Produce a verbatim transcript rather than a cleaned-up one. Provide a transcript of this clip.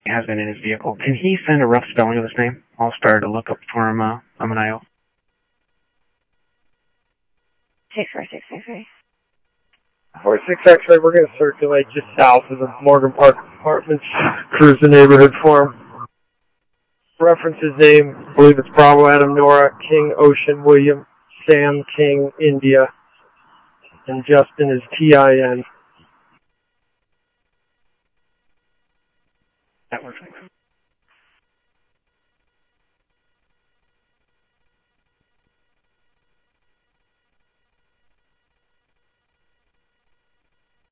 has been in his vehicle. Can he send a rough spelling of his name? I'll start to look up for him uh, on the I O. six four six X-ray. four six X-ray, we're going to circulate just south of the Morgan Park Apartments, cruise the neighborhood for him. Reference his name, I believe it's Bravo Adam Nora, King Ocean William, Sam King India, and Justin is T I N. That works.